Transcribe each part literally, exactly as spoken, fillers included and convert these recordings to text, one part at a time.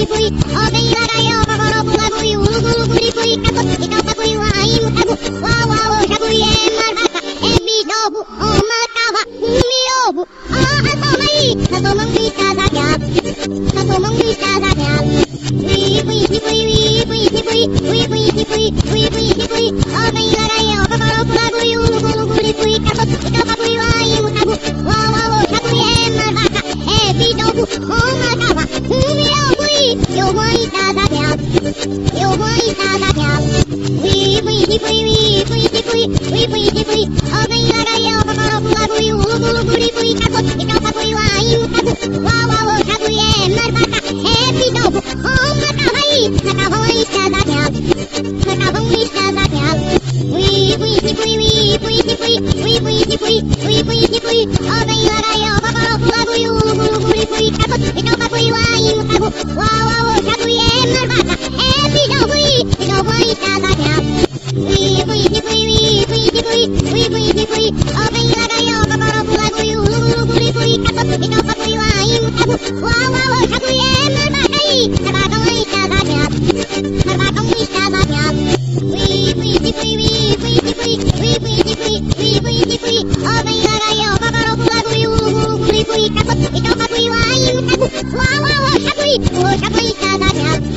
fui, ó vem lagaio, baborobo, lagui, ulu, gulu, guri, fui, capo, e calpa, fui, uai, mutabu, uau, uau, jabui, é marvaca, é bidobo, uma cava, um miobo, ó, a toma aí, a toma vista da gata, a toma vista da gata. Fui, fui, fui, fui, fui, fui, fui, fui, fui, fui, fui, fui, ó vem lagaio, baborobo, lagui, ulu, gulu, guri, fui, capo, e calpa, fui, uai, mutabu, uau, uau, jabui, é marvaca, é bidobo, uma cava, um miobo, eu vou entrar da gata, eu vou entrar da gata. Fui, fui, fui, fui, fui, fui, fui, fui, fui, ó vem lagaio, baborobo, lagui, ulu, gulu, guri, fui, capo, e calpa, fui, uai, mutabu, uau, uau, jabui, é marvaca, é bidobo, uma cava aí, a cava está da gata, a cava está da gata. Fui, fui, fui, fui, fui, fui, fui, fui, fui, fui, fui, fui, ó vem lagaio, baborobo, lagui, ulu, gulu, guri, fui, capo, e calpa, fui, uai, mutabu, uau, uau, jabui, é marvaca, é bidobo, bidobo está da gata. Fui, fui, fui, fui, fui, fui, fui, fui, fui, ó vem lagaio, baborobo, lagui, ulu, gulu, guri, fui, capo, e calpa, fui, uai, mutabu, uau, uau, jabui, é marvaca aí, marvaca está da gata, marvaca está da gata. Fui, fui, fui, fui, fui, fui, fui, fui, fui, fui, fui, fui, ó vem lagaio, baborobo, lagui, ulu, gulu, guri, fui, capo, e calpa, fui, uai, mutabu, uau, uau, jabui, o jabui está da gata,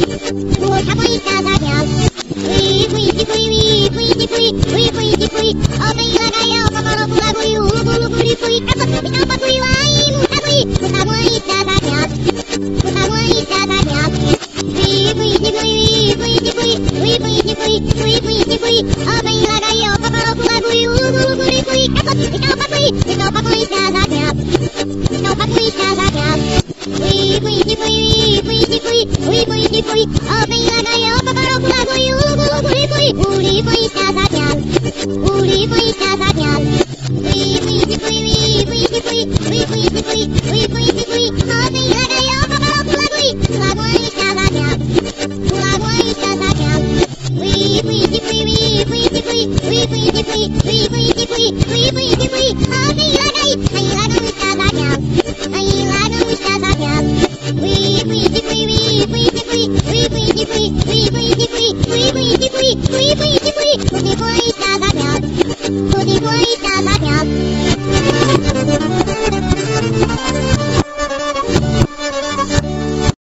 o jabui está da gata. Fui, fui, fui, fui, fui, fui, fui, fui, fui, ó vem lagaio, baborobo, lagui, ulu, gulu, guri, fui, capo, e calpa, fui, uai, mutabu, o tamanho está da gata, o tamanho está da gata. Fui, fui, fui, fui, fui, fui, fui, fui, fui, fui, fui, ó vem lagaio, baborobo, lagui, ulu, gulu, guri, fui, capo, e calpa, fui, e calpa, fui, está da gata, e calpa, fui, está da gata. Fui, fui, fui, fui, fui, fui, fui, fui, fui, ó vem